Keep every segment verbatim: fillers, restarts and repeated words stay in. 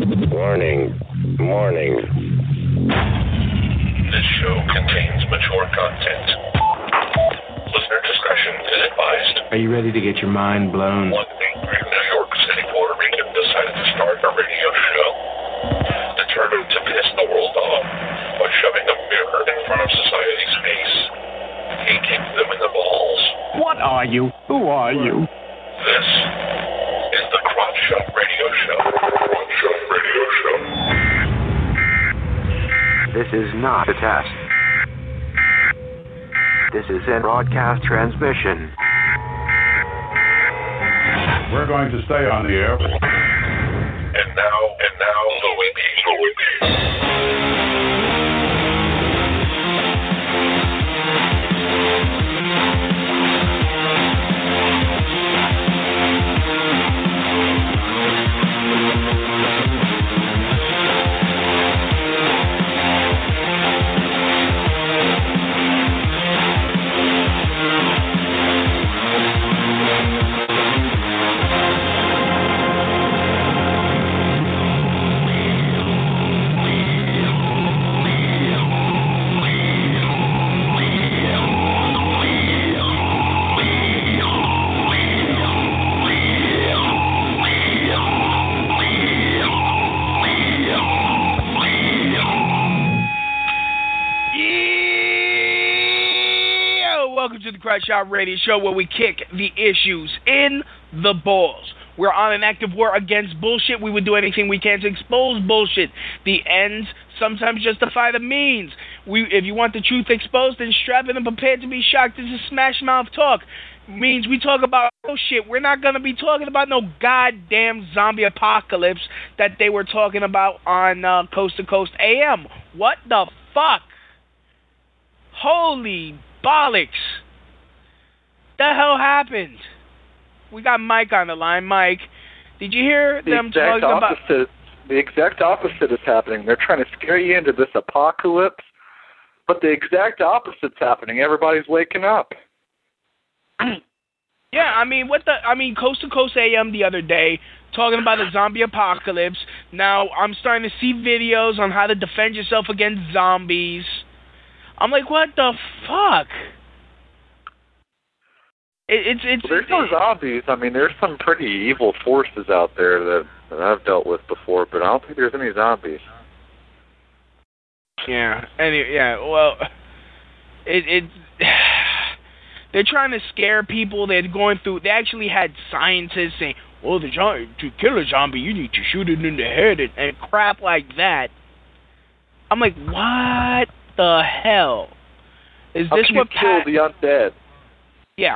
Warning. Warning. This show contains mature content. Listener discretion is advised. Are you ready to get your mind blown? One angry New York City Puerto Rican decided to start a radio show, determined to piss the world off by shoving a mirror in front of society's face. He kicked them in the balls. What are you? Who are you? This is the Crotch Shot Radio Show. Crotch Shot Radio Show. This is not a test. This is a broadcast transmission. We're going to stay on the air. And now, and now, Louis B. Louis B. Shot Radio Show, where we kick the issues in the balls. We're on an active war against bullshit. We would do anything we can to expose bullshit. The ends sometimes justify the means. We, if you want the truth exposed, then strap in and prepare to be shocked. This is Smash Mouth Talk. Means we talk about real shit. We're not going to be talking about no goddamn zombie apocalypse that they were talking about on uh, Coast to Coast A M. What the fuck? Holy bollocks. The hell happened? We got Mike on the line. Mike, did you hear the them talking opposite, about... The exact opposite is happening. They're trying to scare you into this apocalypse, but the exact opposite's happening. Everybody's waking up. Yeah, I mean, what the... I mean, Coast to Coast A M the other day, talking about a zombie apocalypse. Now, I'm starting to see videos on how to defend yourself against zombies. I'm like, what the fuck? It, it's it's. Well, there's no zombies. I mean, there's some pretty evil forces out there that, that I've dealt with before, but I don't think there's any zombies. Yeah. Any. Yeah. Well, it it. They're trying to scare people. They're going through. They actually had scientists saying, "Well, the zombie, to kill a zombie, you need to shoot it in the head," and, and crap like that. I'm like, what the hell? Is How this can what you kill Pat- the undead? Yeah.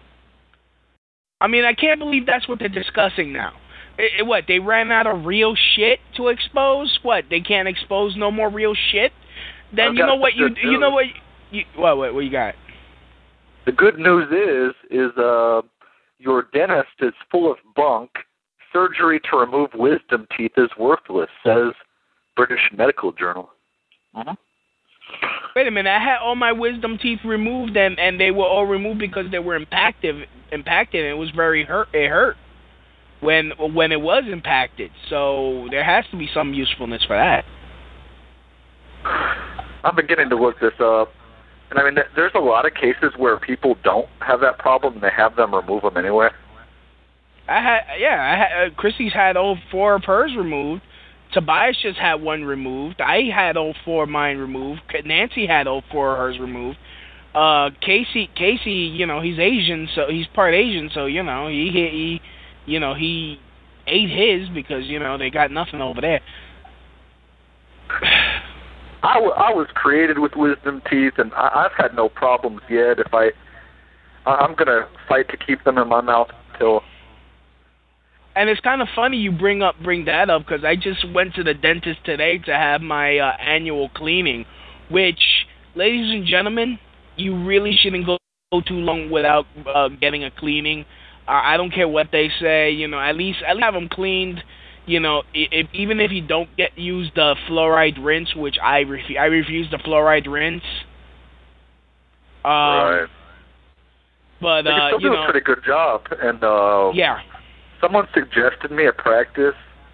I mean, I can't believe that's what they're discussing now. It, it, what, they ran out of real shit to expose? What, they can't expose no more real shit? Then I've you know what you news. you know what you what what, what you got? The good news is is uh your dentist is full of bunk. Surgery to remove wisdom teeth is worthless, says British Medical Journal. Mm-hmm. Wait a minute, I had all my wisdom teeth removed, and, and they were all removed because they were impacted, impacted, and it was very hurt. It hurt when when it was impacted. So there has to be some usefulness for that. I'm beginning to look this up, and I mean, there's a lot of cases where people don't have that problem, and they have them remove them anyway. I had, yeah, I had, uh, Chrissy's had all four of hers removed. Tobias just had one removed. I had all four of mine removed. Nancy had all four of hers removed. Uh, Casey, Casey, you know, he's Asian, so he's part Asian, so you know, he, he, you know, he ate his because you know they got nothing over there. I, w- I was created with wisdom teeth, and I- I've had no problems yet. If I, I'm gonna fight to keep them in my mouth until. And it's kind of funny you bring up bring that up because I just went to the dentist today to have my uh, annual cleaning, which, ladies and gentlemen, you really shouldn't go too long without uh, getting a cleaning. Uh, I don't care what they say, you know. At least at least have them cleaned. You know, if, even if you don't get use the fluoride rinse, which I refu- I refuse the fluoride rinse. Um, right. But they uh, can still you do know, a pretty good job, and uh, yeah. Someone suggested me a practice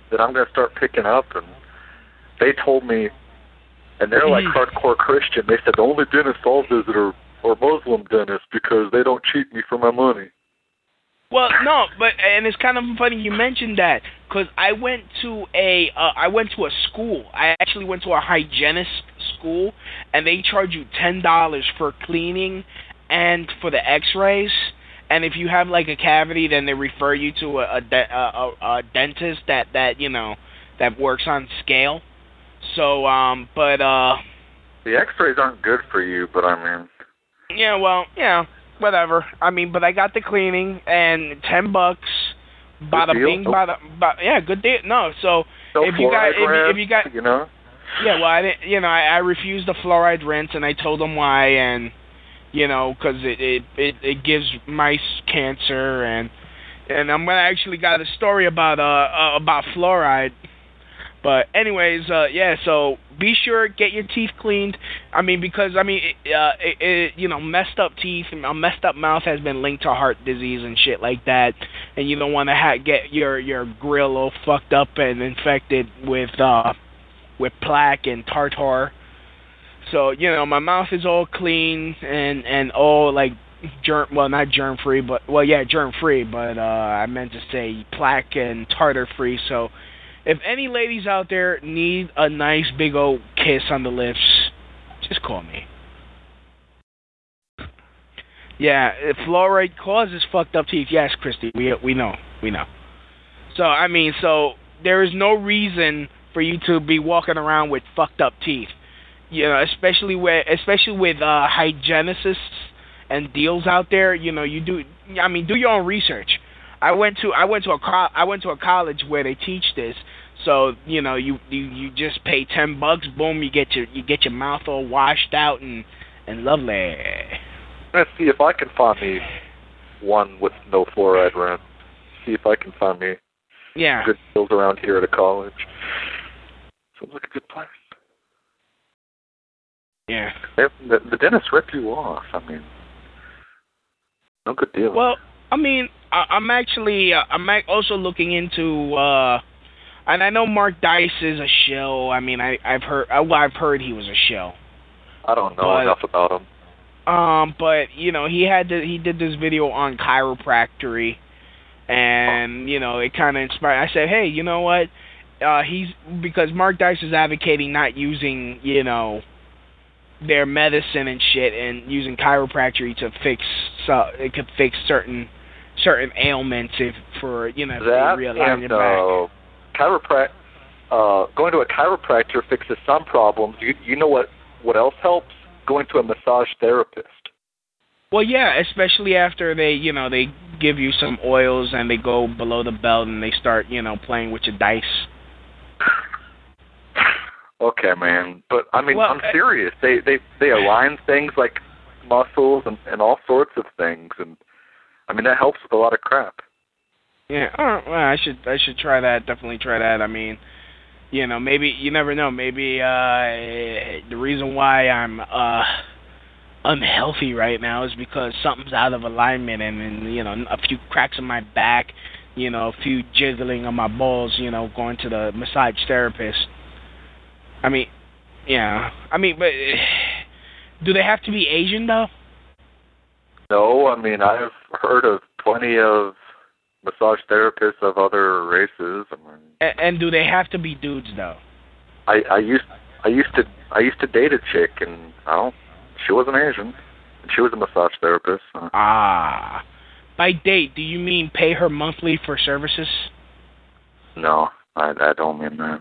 that I'm going to start picking up, and they told me, and they're like hardcore Christian, they said the only dentist I'll visit are, are Muslim dentists because they don't cheat me for my money. Well, no, but and it's kind of funny you mentioned that because I went to a uh, I went to a school. I actually went to a hygienist school, and they charge you ten dollars for cleaning and for the X-rays. And if you have like a cavity, then they refer you to a a, de- a, a, a dentist that, that you know that works on scale. So, um, but uh, the X-rays aren't good for you, but I mean, yeah, well, yeah. Whatever. I mean, but I got the cleaning and ten bucks. Bada bing, bada, bada. Yeah, good deal. No, so no if you got, if you, if you got, you know. Yeah, well, I didn't. You know, I, I refused the fluoride rinse, and I told them why, and you know, because it, it it it gives mice cancer, and and I'm gonna actually got a story about uh, uh about fluoride. But anyways, uh, yeah. So be sure get your teeth cleaned. I mean, because I mean, it, uh, it, it, you know, messed up teeth and a messed up mouth has been linked to heart disease and shit like that. And you don't want to ha- get your your grill all fucked up and infected with uh with plaque and tartar. So you know, my mouth is all clean and and all like germ. Well, not germ free, but well, yeah, germ free. But uh, I meant to say plaque and tartar free. So. If any ladies out there need a nice big old kiss on the lips, just call me. Yeah, if fluoride causes fucked up teeth. Yes, Christy, we we know, we know. So I mean, so there is no reason for you to be walking around with fucked up teeth. You know, especially with especially with uh, hygienists and deals out there. You know, you do. I mean, do your own research. I went to I went to a co- I went to a college where they teach this. So you know you, you, you just pay ten bucks, boom, you get your you get your mouth all washed out and and lovely. Let's see if I can find me one with no fluoride rinse. See if I can find me yeah good deals around here at a college. Sounds like a good plan. Yeah. They, the, the dentists rip you off. I mean, no good deal. Well, I mean, I, I'm actually uh, I'm also looking into. Uh, And I know Mark Dice is a shill. I mean, I, I've heard well, I've heard he was a shill. I don't know but, enough about him. Um, but you know, he had to, he did this video on chiropractic, and you know, it kind of inspired. I said, hey, you know what? Uh, he's because Mark Dice is advocating not using you know their medicine and shit, and using chiropractic to fix so it could fix certain certain ailments if for you know if that they realign and, your back. Uh, Chiroprac- uh, going to a chiropractor fixes some problems. You, you know what, what else helps? Going to a massage therapist. Well, yeah, especially after they, you know, they give you some oils and they go below the belt and they start, you know, playing with your dice. Okay, man. But, I mean, well, I'm serious. They, they, they align things like muscles and, and all sorts of things. And, I mean, that helps with a lot of crap. Yeah, uh, well, I should I should try that. Definitely try that. I mean, you know, maybe you never know. Maybe uh, the reason why I'm uh, unhealthy right now is because something's out of alignment, and, and you know, a few cracks in my back, you know, a few jiggling on my balls, you know, going to the massage therapist. I mean, yeah, I mean, but do they have to be Asian though? No, I mean, I've heard of plenty of massage therapists of other races. I mean, and, and do they have to be dudes though? I, I used I used to I used to date a chick, and well, she wasn't Asian, and she was a massage therapist. So. Ah, by date, do you mean pay her monthly for services? No, I I don't mean that.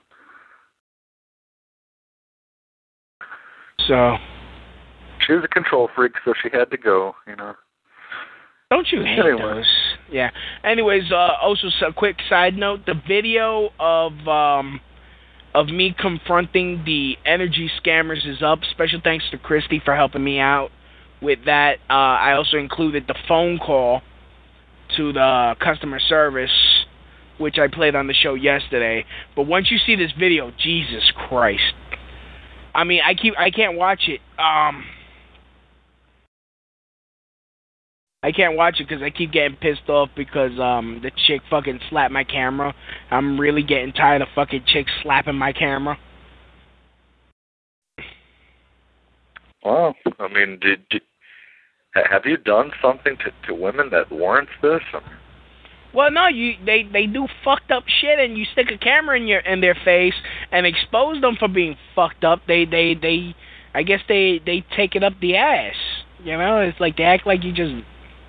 So. She was a control freak, so she had to go. You know. Don't you hate anyway. those? Yeah. Anyways, uh, also a quick side note: the video of um, of me confronting the energy scammers is up. Special thanks to Christy for helping me out with that. Uh, I also included the phone call to the customer service, which I played on the show yesterday. But once you see this video, Jesus Christ! I mean, I keep I can't watch it. Um. I can't watch it because I keep getting pissed off because um the chick fucking slapped my camera. I'm really getting tired of fucking chicks slapping my camera. Well, I mean, did, did have you done something to, to women that warrants this? Well, no, you they, they do fucked up shit, and you stick a camera in your in their face and expose them for being fucked up. They they they, I guess they they take it up the ass. You know, it's like they act like you just.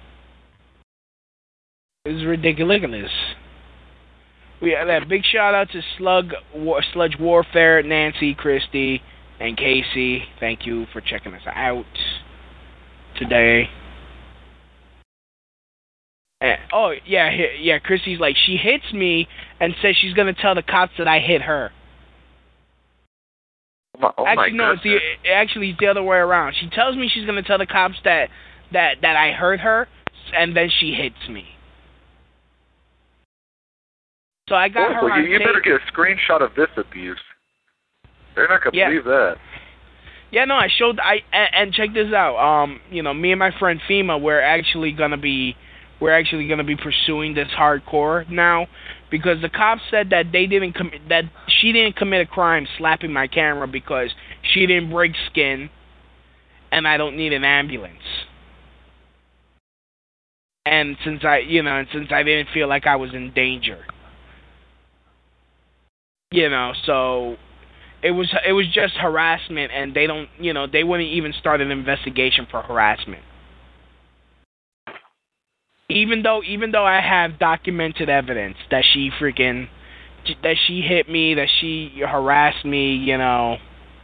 It's ridiculous. We had a big shout out to Slug War, Sludge Warfare, Nancy, Christy, and Casey. Thank you for checking us out today. And, oh yeah, yeah. Christy's like, she hits me and says she's gonna tell the cops that I hit her. Oh my, oh actually, my no, it's the, actually it's the other way around. She tells me she's gonna tell the cops that that that I hurt her, and then she hits me. So I got oh, her well, on you, you tape. better get a screenshot of this abuse. They're not gonna Yeah. believe that. Yeah, no, I showed. I and, and check this out. Um, you know, me and my friend Fema, we're actually gonna be, we're actually gonna be pursuing this hardcore now, because the cops said that they didn't com- that she didn't commit a crime slapping my camera because she didn't break skin, and I don't need an ambulance. And since I, you know, and since I didn't feel like I was in danger, you know, so. It was it was just harassment, and they don't, you know, they wouldn't even start an investigation for harassment. Even though even though I have documented evidence that she freaking that she hit me, that she harassed me, you know.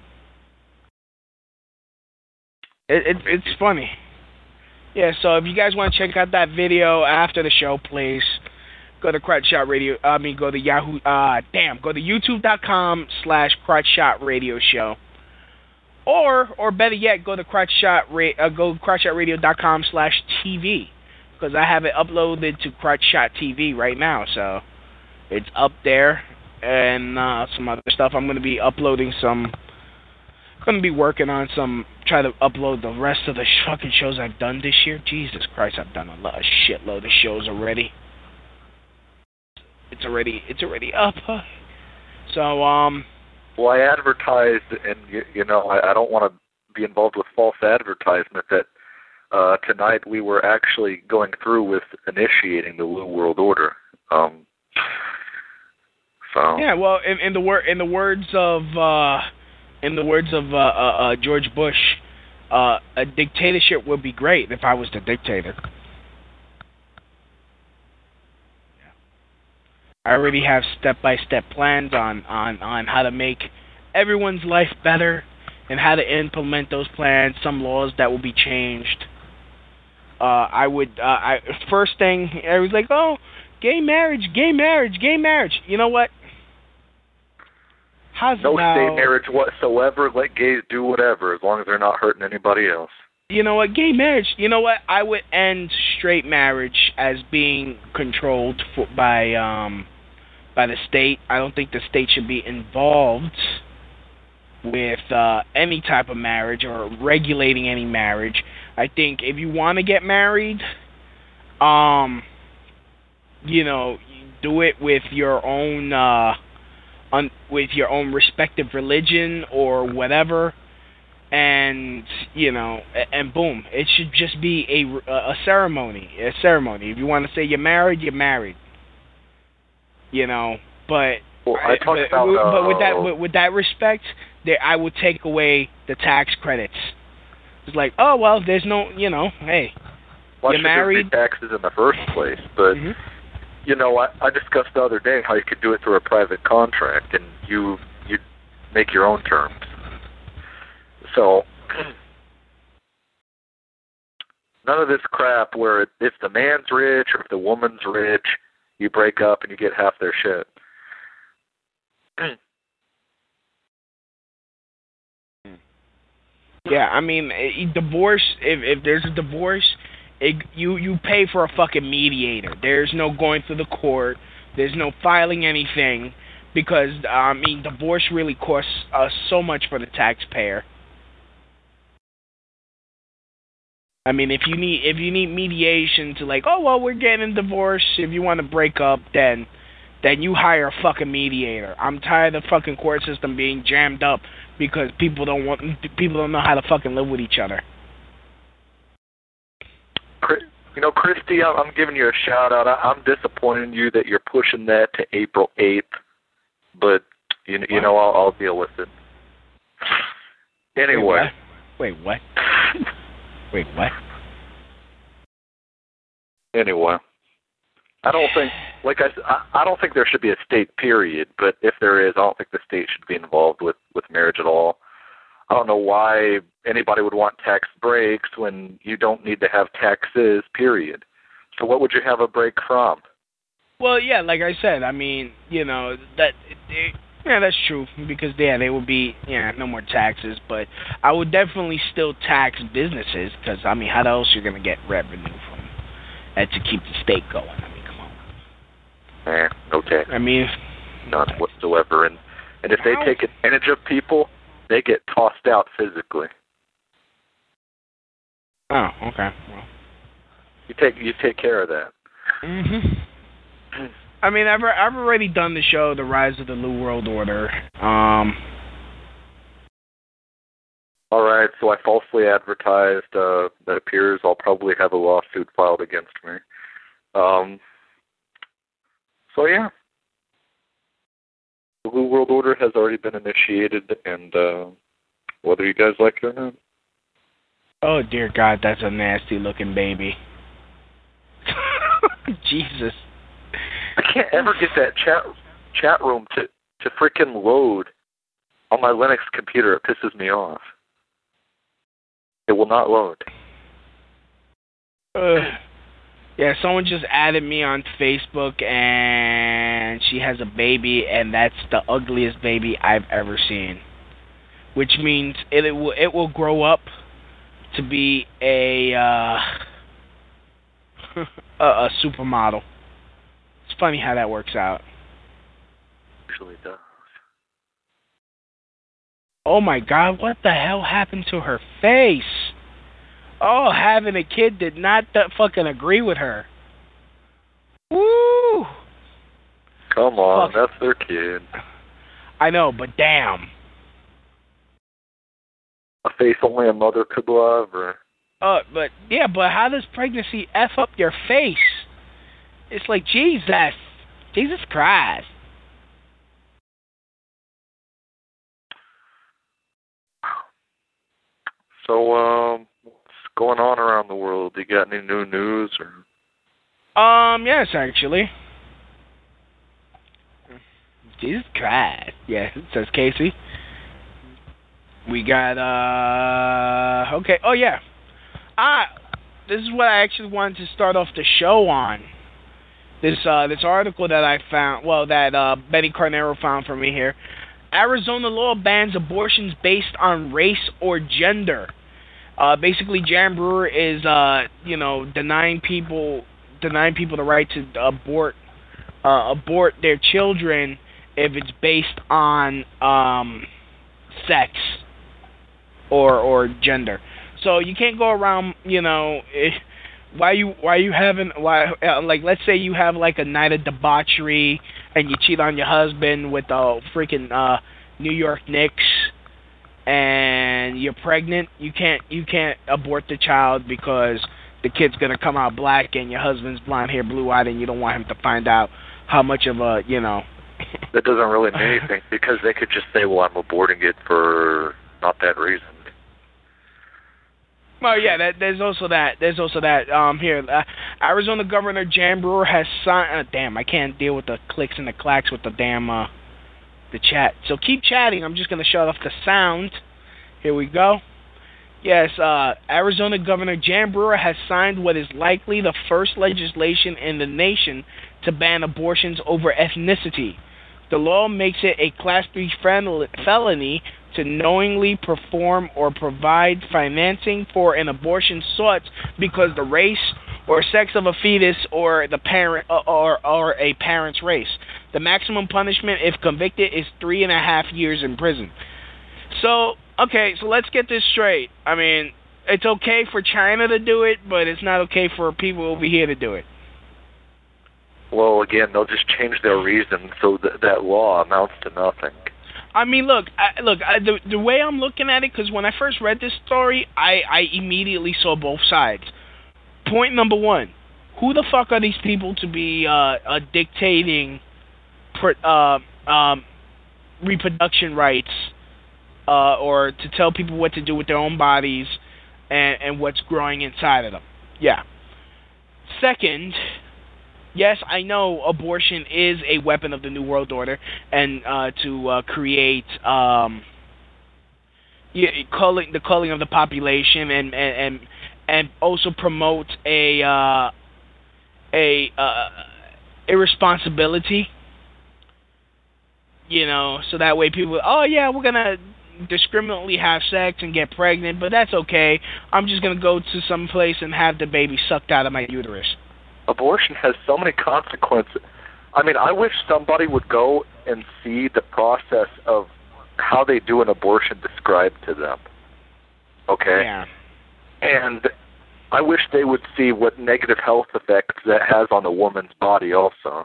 It, it it's funny. Yeah, so if you guys want to check out that video after the show, please go to Crotch Shot Radio. I mean, go to Yahoo. Uh, damn, go to YouTube.com slash Crotch Shot Radio Show. Or, or better yet, go to Crotch Shot Ra- uh, go to CrotchShotRadio.com slash TV, because I have it uploaded to Crotch Shot T V right now. So it's up there, and uh, some other stuff. I'm gonna be uploading some. Gonna be working on some. Try to upload the rest of the fucking shows I've done this year. Jesus Christ, I've done a lot, a shitload of shows already. It's already it's already up. So um. Well, I advertised, and you, you know, I, I don't want to be involved with false advertisement. That uh, tonight we were actually going through with initiating the New World Order. Um. So. Yeah, well, in, in the word in the words of uh, in the words of uh, uh, uh, George Bush, uh, a dictatorship would be great if I was the dictator. I already have step-by-step plans on, on, on how to make everyone's life better and how to implement those plans, some laws that will be changed. Uh, I would, uh, I first thing, I was like, oh, gay marriage, gay marriage, gay marriage. You know what? How's no now, state marriage whatsoever. Let gays do whatever, as long as they're not hurting anybody else. You know what? Gay marriage. You know what? I would end straight marriage as being controlled for, by um, by the state. I don't think the state should be involved with uh, any type of marriage or regulating any marriage. I think if you want to get married, um, you know, do it with your own, uh, un- with your own respective religion or whatever. And, you know, and boom, it should just be a, a ceremony, a ceremony. If you want to say you're married, you're married. You know, but well, I talked but, about, uh, but with that with, with that respect, there I would take away the tax credits. It's like, oh well, there's no, you know, hey, Why you're should married. there be taxes in the first place? But Mm-hmm. you know, I, I discussed the other day how you could do it through a private contract, and you you make your own terms. So, none of this crap where it, if the man's rich or if the woman's rich, you break up and you get half their shit. Yeah, I mean, divorce. If if there's a divorce, it, you you pay for a fucking mediator. There's no going through the court. There's no filing anything, because I mean, divorce really costs us so much for the taxpayer. I mean, if you need if you need mediation to like, oh well, we're getting divorced. If you want to break up, then then you hire a fucking mediator. I'm tired of the fucking court system being jammed up because people don't want people don't know how to fucking live with each other. You know, Christy, I'm giving you a shout out. I'm disappointed in you that you're pushing that to April eighth, but you you know I'll, I'll deal with it. Anyway. Wait, what? Wait, what? Anyway, I don't think, like I said, I don't think there should be a state period, but if there is, I don't think the state should be involved with, with marriage at all. I don't know why anybody would want tax breaks when you don't need to have taxes, period. So what would you have a break from? Well, yeah, like I said, I mean, you know, that... It, yeah, that's true, because, yeah, there would be, yeah, no more taxes, but I would definitely still tax businesses, because, I mean, how else you're going to get revenue from that to keep the state going? I mean, come on. Eh, no tax. I mean... None whatsoever, and, and if they how? take advantage of people, they get tossed out physically. Oh, okay, well. You take, you take care of that. Mm-hmm. I mean, I've I've already done the show, The Rise of the New World Order. Um. All right, so I falsely advertised. Uh, that appears I'll probably have a lawsuit filed against me. Um. So yeah, the New World Order has already been initiated, and uh, whether you guys like it or not. Oh dear God, that's a nasty looking baby. Jesus. I can't ever get that chat chat room to, to freaking load on my Linux computer. It pisses me off. It will not load. Uh, yeah, someone just added me on Facebook, and she has a baby, and that's the ugliest baby I've ever seen. Which means it, it will it will grow up to be a uh, a, a supermodel. It's funny how that works out. Usually does. Oh my God, what the hell happened to her face? Oh, having a kid did not th- fucking agree with her. Woo! Come on, Fuck. that's their kid. I know, but damn. A face only a mother could love, or... Uh, but, yeah, but how does pregnancy F up your face? It's like, Jesus. Jesus Christ. So, um, what's going on around the world? You got any new news, or? Um, yes, actually. Jesus Christ. Yeah, it says Casey. We got, uh, okay, oh yeah. Ah, this is what I actually wanted to start off the show on. This, uh, this article that I found, well, that, uh, Betty Carnero found for me here. Arizona law bans abortions based on race or gender. Uh, basically, Jan Brewer is, uh, you know, denying people, denying people the right to abort, uh, abort their children if it's based on, um, sex or or gender. So you can't go around, you know, eh, why you why you having why uh, like let's say you have like a night of debauchery and you cheat on your husband with a freaking uh, New York Knicks and you're pregnant. You can't you can't abort the child because the kid's gonna come out black and your husband's blonde hair, blue eyed, and you don't want him to find out how much of a you know. That doesn't really mean anything because they could just say, "Well, I'm aborting it for not that reason." Well, yeah, that, there's also that. There's also that. Um, here, uh, Arizona Governor Jan Brewer has signed. Uh, damn, I can't deal with the clicks and the clacks with the damn uh, the chat. So keep chatting. I'm just gonna shut off the sound. Here we go. Yes, uh, Arizona Governor Jan Brewer has signed what is likely the first legislation in the nation to ban abortions over ethnicity. The law makes it a Class three felony to knowingly perform or provide financing for an abortion sought because the race or sex of a fetus or the parent or, or a parent's race. The maximum punishment, if convicted, is three and a half years in prison. So, okay, so let's get this straight. I mean, it's okay for China to do it, but it's not okay for people over here to do it. Well, again, they'll just change their reason, so that that law amounts to nothing. I mean, look, I, look. I, the the way I'm looking at it, because when I first read this story, I, I immediately saw both sides. Point number one: who the fuck are these people to be uh, uh, dictating uh, um, reproduction rights, uh, or to tell people what to do with their own bodies and, and what's growing inside of them? Yeah. Second, yes, I know abortion is a weapon of the New World Order, and uh, to uh, create um, yeah, culling, the culling of the population, and and and, and also promote a uh, a uh, irresponsibility. You know, so that way people, oh yeah, we're gonna discriminately have sex and get pregnant, but that's okay. I'm just gonna go to some place and have the baby sucked out of my uterus. Abortion has so many consequences. I mean, I wish somebody would go and see the process of how they do an abortion described to them. Okay? Yeah. And I wish they would see what negative health effects that has on a woman's body also.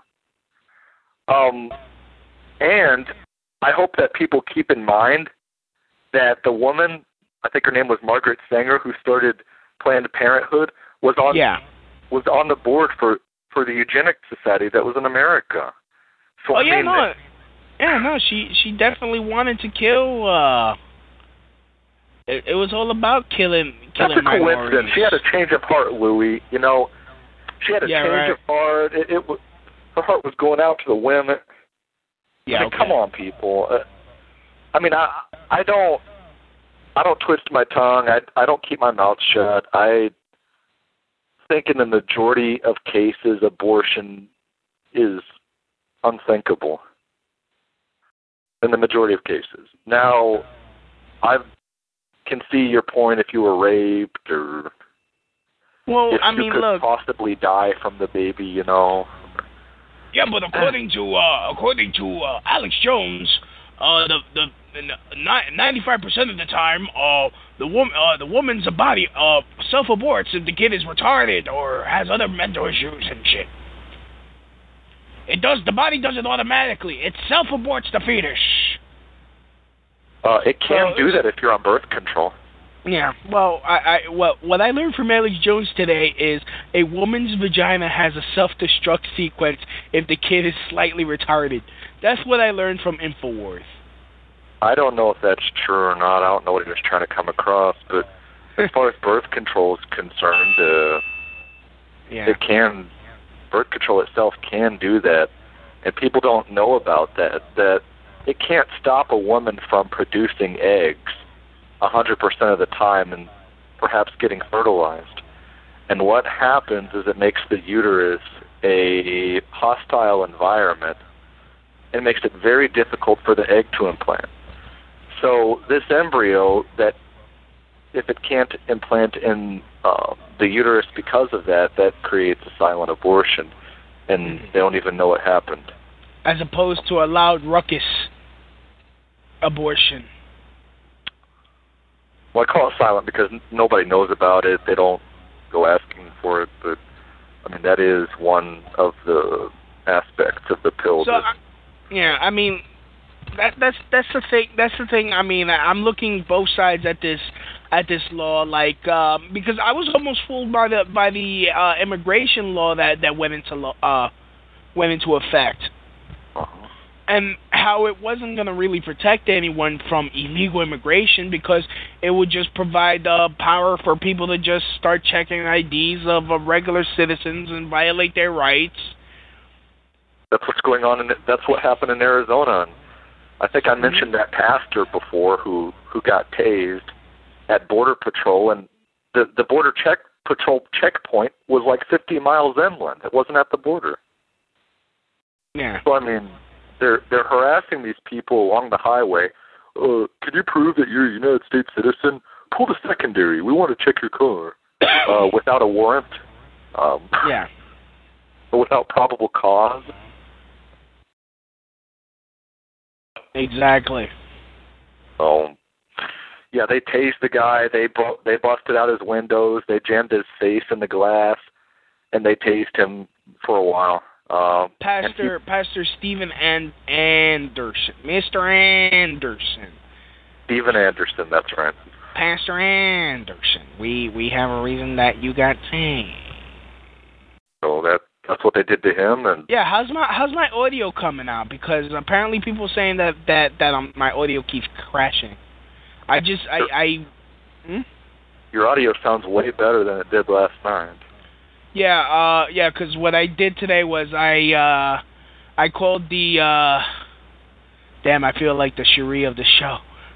Um, and I hope that people keep in mind that the woman, I think her name was Margaret Sanger, who started Planned Parenthood, was on... Yeah. was on the board for, for the Eugenics Society that was in America. So, oh, I yeah, mean, no. Yeah, no, she, she definitely wanted to kill, uh... It, it was all about killing, killing that's a minorities. coincidence. She had a change of heart, Louis. You know, she had a yeah, change right. of heart. It, it was, her heart was going out to the women. Yeah, I mean, okay. come on, people. Uh, I mean, I, I don't, I don't twist my tongue. I, I don't keep my mouth shut. I... think in the majority of cases, abortion is unthinkable. In the majority of cases. Now, I can see your point if you were raped or well, if I you mean, could look, possibly die from the baby, you know. yeah, but according to uh, according to uh, Alex Jones, uh, the the ninety-five percent of the time, uh, the woman, uh, the woman's body, uh, self-aborts if the kid is retarded or has other mental issues and shit. It does. The body does it automatically. It self-aborts the fetus. Uh, it can so, do that if you're on birth control. Yeah. Well, I, I well, what I learned from Alex Jones today is a woman's vagina has a self-destruct sequence if the kid is slightly retarded. That's what I learned from InfoWars. I don't know if that's true or not. I don't know what he was trying to come across, but as far as birth control is concerned, uh, yeah. it can, birth control itself can do that, and people don't know about that, that it can't stop a woman from producing eggs one hundred percent of the time and perhaps getting fertilized. And what happens is it makes the uterus a hostile environment. It makes it very difficult for the egg to implant. So this embryo, that if it can't implant in uh, the uterus because of that, that creates a silent abortion, and they don't even know what happened. As opposed to a loud ruckus abortion. Well, I call it silent because n- nobody knows about it. They don't go asking for it, but I mean that is one of the aspects of the pill. So, that, I, yeah, I mean. That that's that's the thing. That's the thing. I mean, I'm looking both sides at this at this law, like um, because I was almost fooled by the by the uh, immigration law that, that went into lo- uh, went into effect, uh-huh. and how it wasn't going to really protect anyone from illegal immigration because it would just provide uh, power for people to just start checking I Ds of uh, regular citizens and violate their rights. That's what's going on, in that's what happened in Arizona. I think I mentioned that pastor before who, who got tased at Border Patrol, and the, the Border check Patrol checkpoint was like fifty miles inland. It wasn't at the border. Yeah. So, I mean, they're they're harassing these people along the highway. Uh, can you prove that you're a United States citizen? Pull the secondary. We want to check your car. Uh, without a warrant. Um, yeah. Without probable cause. Exactly. Um, Yeah, they tased the guy. They bu- they busted out his windows. They jammed his face in the glass, and they tased him for a while. Um, Pastor he, Pastor Stephen and Anderson, Mister Anderson. Stephen Anderson, that's right. Pastor Anderson. We we have a reason that you got tased. So that that's what they did to him, and yeah. How's my how's my audio coming out? Because apparently people are saying that that that um, my audio keeps crashing. I just I I. Hmm? Your audio sounds way better than it did last night. Yeah, uh, yeah. Because what I did today was I uh, I called the. Uh, damn, I feel like the Cherie of the show.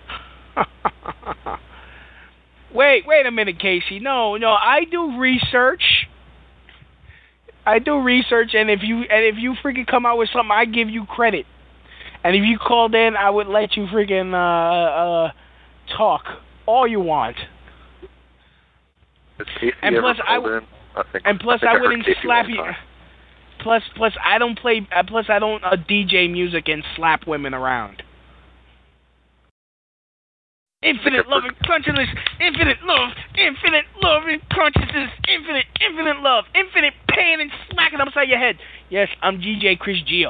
wait, wait a minute, Casey. No, no, I do research. I do research, and if you and if you freaking come out with something, I give you credit. And if you called in, I would let you freaking uh, uh, talk all you want. And plus, I, w- I think, and plus, I, I wouldn't slap you. Plus, plus, I don't play. Uh, plus, I don't uh, D J music and slap women around. Infinite love and consciousness, infinite love, infinite love and consciousness, infinite, infinite love, infinite pain and smacking upside your head. Yes, I'm D J Chris Geo.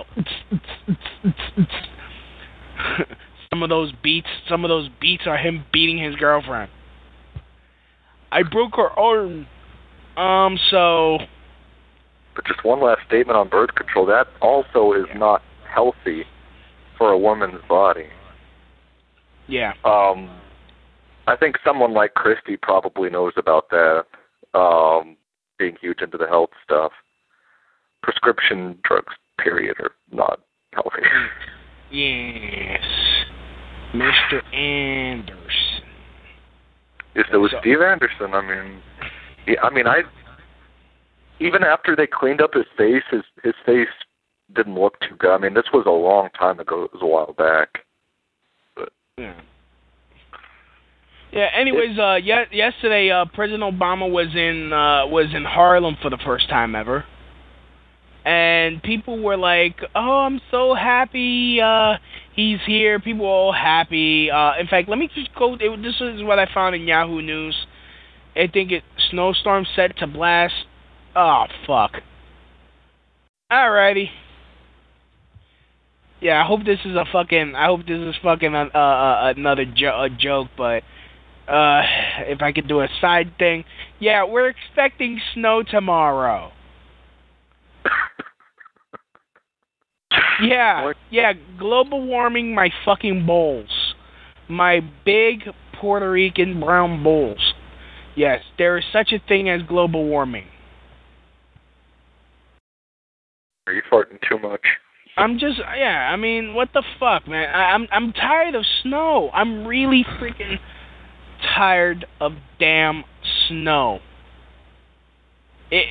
Some of those beats, some of those beats are him beating his girlfriend. I broke her arm. Um, so. But just one last statement on birth control. That also is yeah. not healthy for a woman's body. Yeah. Um, I think someone like Christy probably knows about that, um, being huge into the health stuff. Prescription drugs, period, are not healthy. Yes. Mister Anderson. Yes, it was so, Steve Anderson. I mean, yeah, I mean, I even after they cleaned up his face, his his face didn't look too good. I mean, this was a long time ago. It was a while back. But yeah. Yeah. Anyways, uh, ye- yesterday, uh, President Obama was in uh, was in Harlem for the first time ever, and people were like, "Oh, I'm so happy uh, he's here." People were all happy. Uh, in fact, let me just go. It, this is what I found in Yahoo News. I think it snowstorm set to blast. Oh fuck. Alrighty. Yeah, I hope this is a fucking. I hope this is fucking uh, uh, another jo- a joke, but uh, if I could do a side thing, yeah, we're expecting snow tomorrow. Yeah, yeah, global warming my fucking balls. My big Puerto Rican brown balls. Yes, there is such a thing as global warming. Are you farting too much? I'm just, yeah, I mean, what the fuck, man? I, I'm I'm tired of snow. I'm really freaking tired of damn snow. It...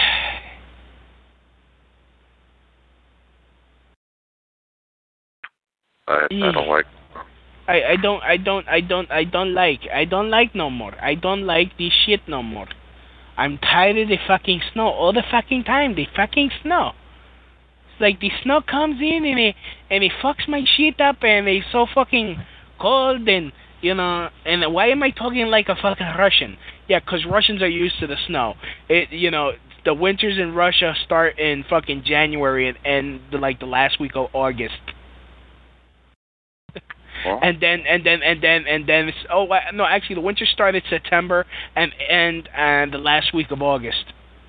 I, I don't like. I, I don't I don't I don't I don't like I don't like no more. I don't like this shit no more. I'm tired of the fucking snow all the fucking time. The fucking snow. It's like the snow comes in and it and it fucks my shit up and it's so fucking cold and you know and why am I talking like a fucking Russian? Yeah, 'cause Russians are used to the snow. It you know the winters in Russia start in fucking January and end the, like the last week of August. And then and then and then and then it's oh no actually the winter started September and end and the last week of August.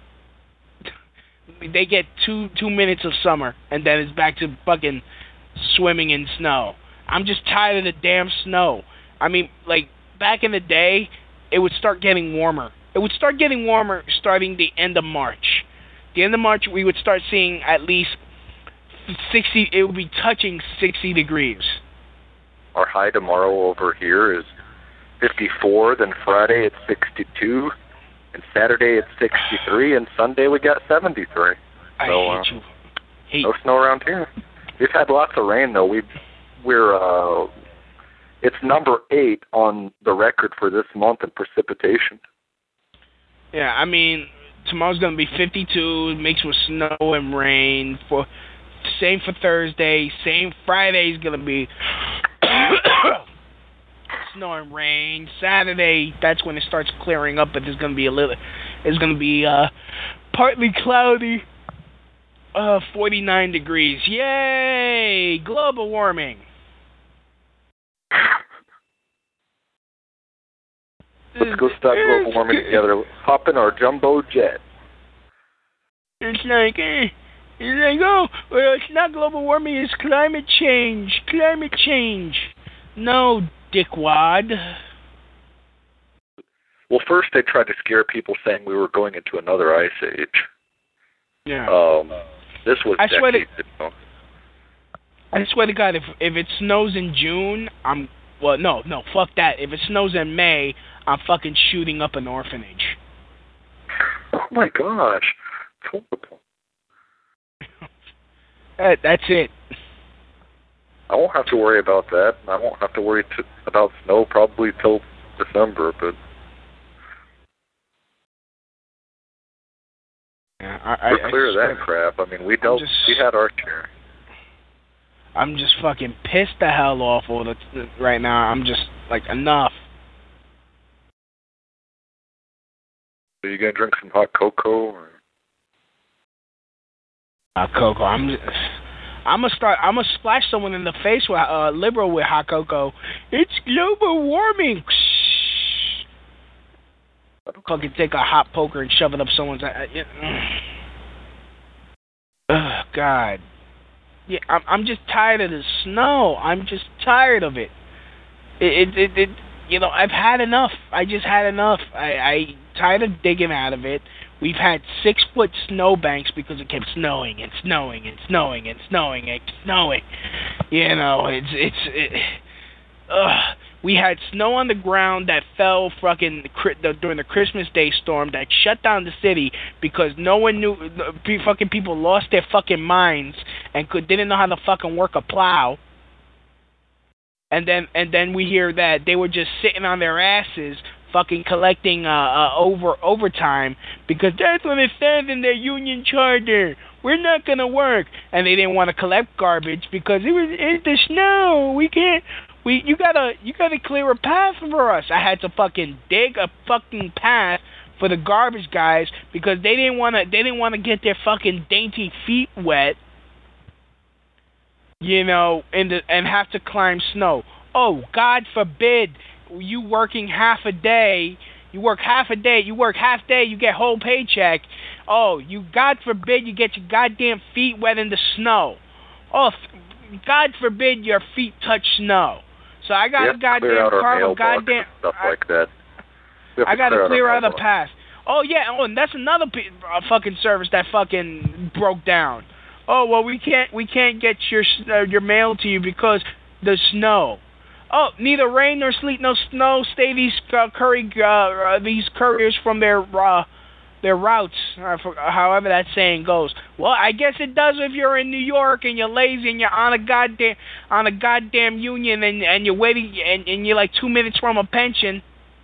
They get two two minutes of summer and then it's back to fucking swimming in snow. I'm just tired of the damn snow. I mean, like back in the day, it would start getting warmer. It would start getting warmer starting the end of March. The end of March we would start seeing at least sixty. It would be touching sixty degrees. Our high tomorrow over here is fifty-four, then Friday it's sixty-two, and Saturday it's sixty-three, and Sunday we got seventy-three. I so, hate uh, you. Hate. No snow around here. We've had lots of rain though. We we're uh, it's number eight on the record for this month in precipitation. Yeah, I mean tomorrow's gonna be fifty-two, mixed with snow and rain. For same for Thursday. Same Friday's gonna be. snow and rain. Saturday, that's when it starts clearing up, but there's gonna be a little. It's gonna be uh, partly cloudy. Uh, forty-nine degrees. Yay! Global warming. Let's go stop global warming together. Hop in our jumbo jet. It's like, eh, it's like, oh, well, it's not global warming, it's climate change. Climate change. No, dickwad. Well, first they tried to scare people saying we were going into another ice age. Yeah. Um, this was I swear to, decades ago. I swear to God, if if it snows in June, I'm, well, no, no, fuck that. If it snows in May, I'm fucking shooting up an orphanage. Oh my gosh. It's horrible. that, that's it. I won't have to worry about that. I won't have to worry t- about snow probably till December, but yeah, I, we're I, clear I of that swear, crap. I mean, we dealt, just, we had our share. I'm just fucking pissed the hell off all the right now. I'm just like, enough. Are you gonna drink some hot cocoa? Or? Hot cocoa. I'm. Just, I'm gonna start. I'm gonna splash someone in the face with uh, liberal with hot cocoa. It's global warming. Fucking take a hot poker and shove it up someone's. Uh, oh God. Yeah, I'm. I'm just tired of the snow. I'm just tired of it. It. It. It. it you know, I've had enough. I just had enough. I. I tired of digging out of it. We've had six-foot snowbanks because it kept snowing and snowing and snowing and snowing and snowing. You know, it's it's. It, ugh. We had snow on the ground that fell fucking during the Christmas Day storm that shut down the city because no one knew. Fucking people lost their fucking minds and could didn't know how to fucking work a plow. And then and then we hear that they were just sitting on their asses, fucking collecting uh, uh, over overtime because that's what it says in their union charter. We're not gonna work, and they didn't want to collect garbage because it was it's the snow. We can't. We you gotta you gotta clear a path for us. I had to fucking dig a fucking path for the garbage guys because they didn't wanna they didn't wanna get their fucking dainty feet wet. You know, and the, and have to climb snow. Oh, God forbid you working half a day. You work half a day. You work half day. You get whole paycheck. Oh, you God forbid you get your goddamn feet wet in the snow. Oh, God forbid your feet touch snow. So I got a goddamn carve a goddamn stuff like that. I got to clear out a path. Oh yeah. Oh, and that's another p- uh, fucking service that fucking broke down. Oh well, we can't we can't get your uh, your mail to you because the snow. Oh, neither rain nor sleet nor snow stay these uh, curry uh, uh, these couriers from their uh, their routes, uh, for, uh, however that saying goes. Well, I guess it does if you're in New York and you're lazy and you're on a goddamn on a goddamn union and and you're waiting and, and you're like two minutes from a pension.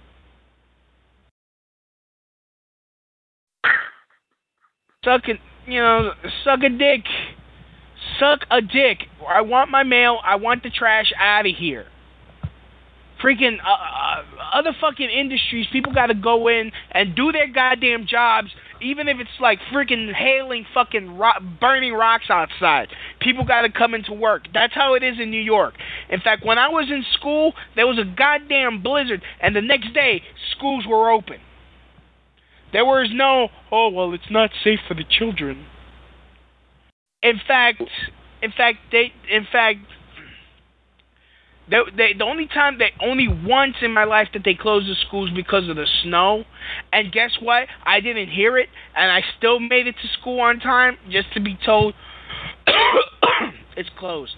Suck it. You know, suck a dick. Suck a dick. I want my mail. I want the trash out of here. Freaking uh, uh, other fucking industries, people got to go in and do their goddamn jobs, even if it's like freaking hailing fucking rock, burning rocks outside. People got to come into work. That's how it is in New York. In fact, when I was in school, there was a goddamn blizzard, and the next day, schools were open. There was no, oh, well, it's not safe for the children. In fact, in fact, they, in fact, they, they, the only time, they, only once in my life that they closed the schools because of the snow, and guess what? I didn't hear it, and I still made it to school on time, just to be told, it's closed.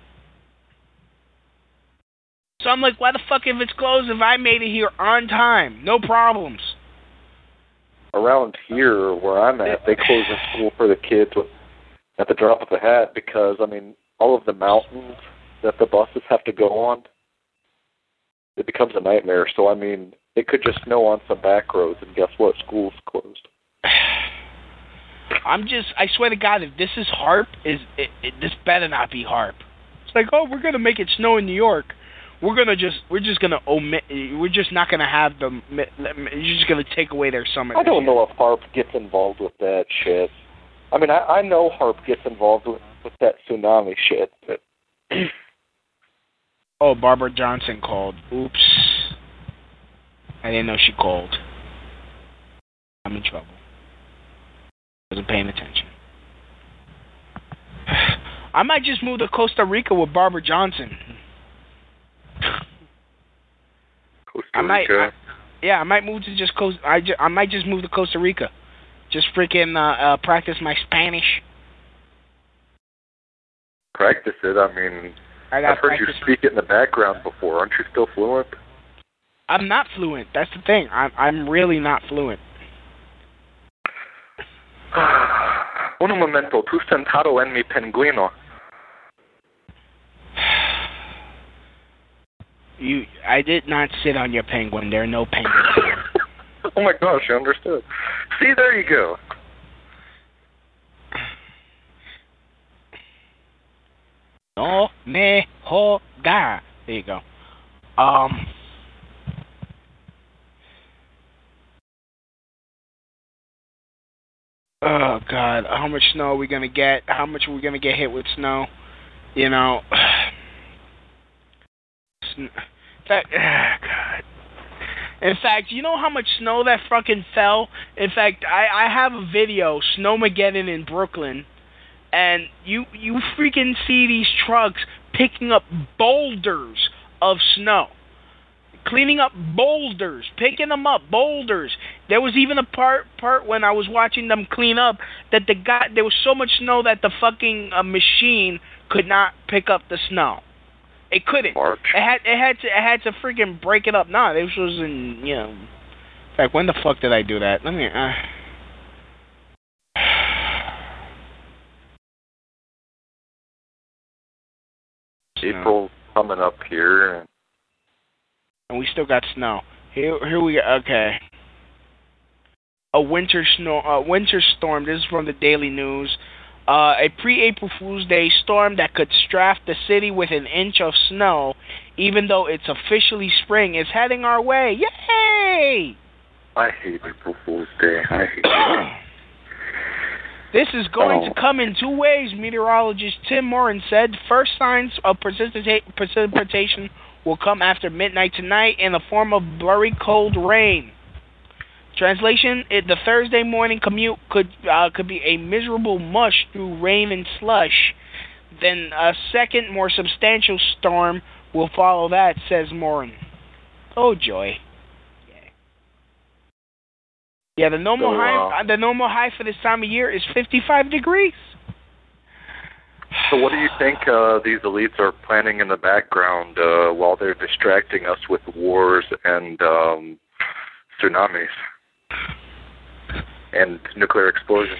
So I'm like, why the fuck if it's closed if I made it here on time? No problems. Around here, where I'm at, they close the school for the kids with, at the drop of a hat because, I mean, all of the mountains that the buses have to go on, it becomes a nightmare. So, I mean, it could just snow on some back roads, and guess what? School's closed. I'm just, I swear to God, if this is HAARP, is it, it, this better not be HAARP. It's like, oh, we're going to make it snow in New York. we're gonna just we're just gonna omit. We're just not gonna have them. You're just gonna take away their summer. I don't know if HAARP gets involved with that shit. I mean, I, I know HAARP gets involved with, with that tsunami shit. But oh, Barbara Johnson called. Oops. I didn't know she called. I'm in trouble. Wasn't paying attention. I might just move to Costa Rica with Barbara Johnson. Costa I might, Rica. I, yeah, I might move to just Costa. I, ju- I might just move to Costa Rica. Just freaking uh, uh, practice my Spanish. Practice it. I mean, I got I've heard you speak it in the background before. Aren't you still fluent? I'm not fluent. That's the thing. I'm I'm really not fluent. Un momento. Tu sentado en mi pingüino. You, I did not sit on your penguin. There are no penguins here. Oh my gosh, I understood. See, there you go. No me joda. There you go. Um. Oh God, how much snow are we gonna get? How much are we gonna get hit with snow? You know. In fact, oh God. In fact, you know how much snow that fucking fell? In fact, I, I have a video, Snowmageddon in Brooklyn, and you you freaking see these trucks picking up boulders of snow. Cleaning up boulders, picking them up, boulders. There was even a part part when I was watching them clean up that the guy, there was so much snow that the fucking uh, machine could not pick up the snow. It couldn't. March. It had it had to it had to freaking break it up. Nah, this was in you know. In fact, when the fuck did I do that? Let me. Uh, April's coming up here. And we still got snow. Here, here we go. Okay. A winter snow, uh, winter storm. This is from the Daily News. Uh, a pre-April Fool's Day storm that could strafe the city with an inch of snow, even though it's officially spring, is heading our way. Yay! I hate April Fool's Day. I hate it. This is going Oh. to come in two ways, meteorologist Tim Morin said. First signs of precipita- precipitation will come after midnight tonight in the form of blurry cold rain. Translation, it, the Thursday morning commute could uh, could be a miserable mush through rain and slush. Then a second, more substantial storm will follow that, says Morin. Oh, joy. Yeah, yeah the normal So, high uh, the normal high for this time of year is fifty-five degrees. So what do you think uh, these elites are planning in the background uh, while they're distracting us with wars and um, tsunamis and nuclear explosions?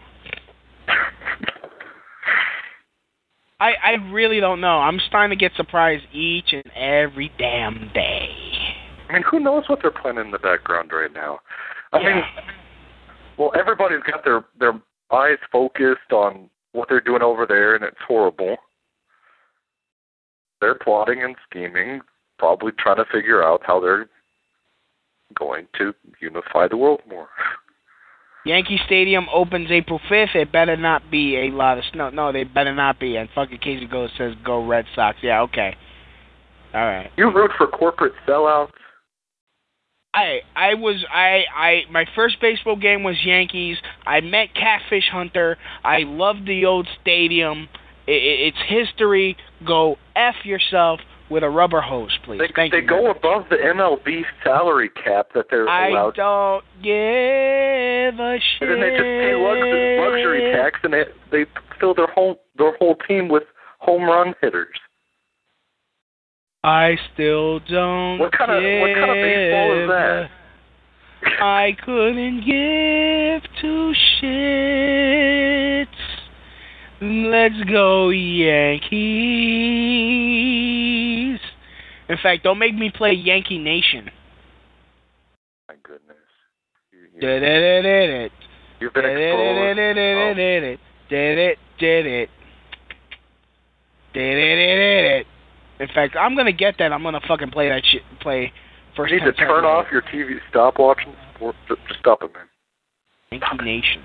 I, I really don't know. I'm starting to get surprised each and every damn day. I mean, who knows what they're planning in the background right now? I Yeah. mean, well, everybody's got their, their eyes focused on what they're doing over there, and it's horrible. They're plotting and scheming, probably trying to figure out how they're going to unify the world more. Yankee Stadium opens April fifth. It better not be a lot of snow. No, they better not be. And fucking Casey Goes says, go Red Sox. Yeah, okay. All right. You root for corporate sellouts? I I was I I my first baseball game was Yankees. I met Catfish Hunter. I loved the old stadium. I, I, it's history. Go F yourself with a rubber hose, please. They, Thank they you. go above the M L B salary cap that they're I allowed. don't give a shit. And then they just pay luxury, luxury tax, and they they fill their whole their whole team with home run hitters. I still don't What kind of what kind of baseball is that? I couldn't give two shits. Let's go Yankees. In fact, don't make me play Yankee Nation. My goodness. You, you, Did it, did it. you've been Did it, exposed. did it, did it. Did it, did it. Did it, did it. In fact, I'm gonna get that. I'm gonna fucking play that shit. Play first. You need to turn off your T V. Stop watching. Or just, just stop it, man. Yankee Nation.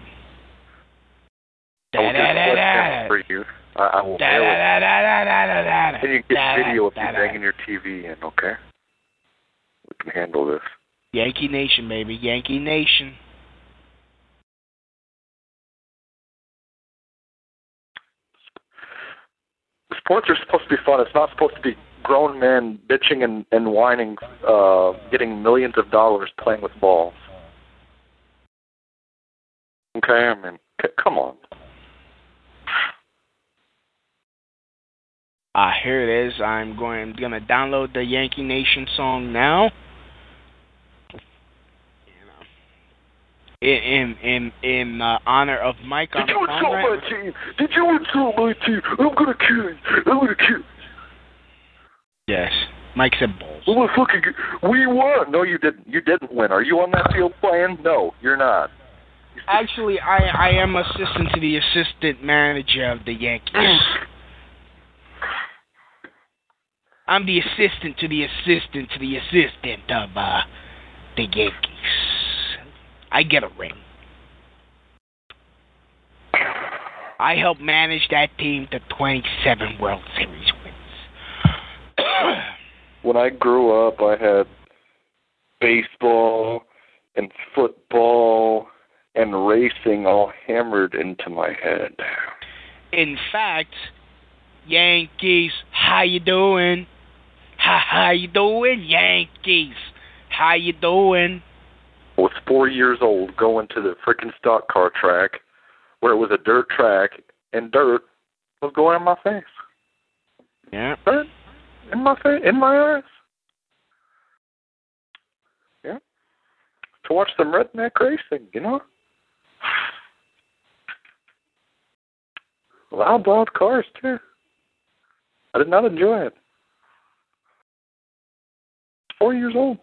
I will get a webcam for you. I, I will mail it. And you get video of you banging your T V in, okay? We can handle this. Yankee Nation, baby. Yankee Nation. Sports are supposed to be fun. It's not supposed to be grown men bitching and, and whining, uh, getting millions of dollars playing with balls. Okay, I mean, c- come on. Ah, here it is. I'm going. I'm gonna download the Yankee Nation song now. In in in, in uh, honor of Mike on Did the you phone insult right? my team? Did you insult my team? I'm gonna kill you. I'm gonna kill you. Yes, Mike said balls. Well, fucking, we won. No, you didn't. You didn't win. Are you on that field playing? No, you're not. Actually, I I am assistant to the assistant manager of the Yankees. I'm the assistant to the assistant to the assistant of uh, the Yankees. I get a ring. I help manage that team to twenty-seven World Series wins. When I grew up, I had baseball and football and racing all hammered into my head. In fact, Yankees, how you doing? How, how you doing, Yankees? How you doing? I was four years old going to the freaking stock car track where it was a dirt track and dirt was going in my face. Yeah. Dirt in my face, in my eyes. Yeah. To watch some redneck racing, you know? Loud, loud cars, too. I did not enjoy it. Four years old.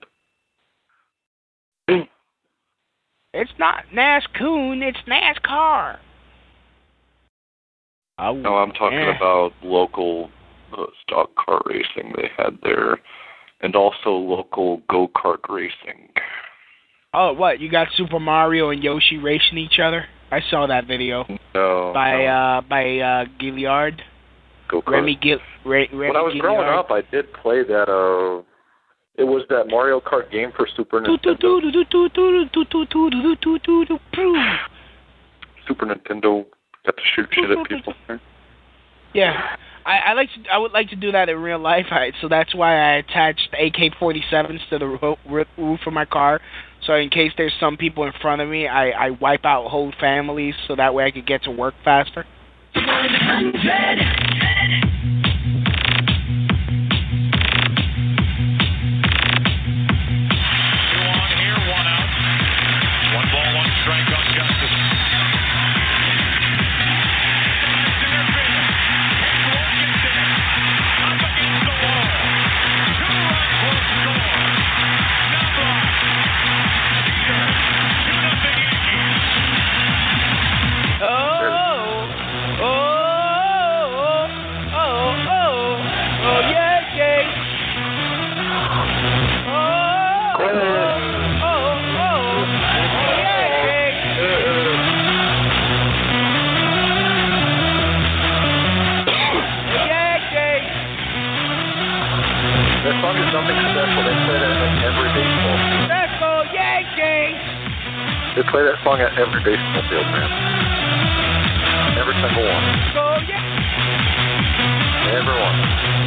It's not NASCOON, it's NASCAR. Oh, no, I'm talking yeah. about local uh, stock car racing they had there, and also local go-kart racing. Oh, what? You got Super Mario and Yoshi racing each other? I saw that video. No. By no. uh by uh Gilliard. Go-kart. Remy Gil Re- Remy When I was Gilliard. growing up, I did play that. Uh, it was that Mario Kart game for Super Nintendo. Super Nintendo. Got to shoot shit at people. Yeah, I, I like to. I would like to do that in real life. I, so that's why I attached A K forty-sevens to the ro- roof of my car. So in case there's some people in front of me, I, I wipe out whole families so that way I could get to work faster. That song is something special. They play that at every baseball field. Let's go Yankees! They play that song at every baseball field, man. Every single one. Go Yankees! Every one.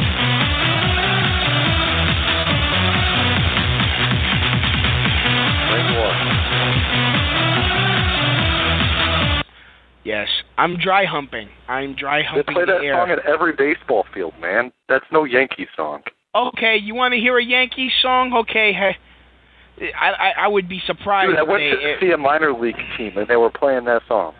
Ring one. Yes, I'm dry humping. I'm dry They humping play the that air. song at every baseball field, man. That's no Yankee song. Okay, you want to hear a Yankee song? Okay, hey, I, I I would be surprised. Dude, I if went they, to it, see a minor league team, and they were playing that song.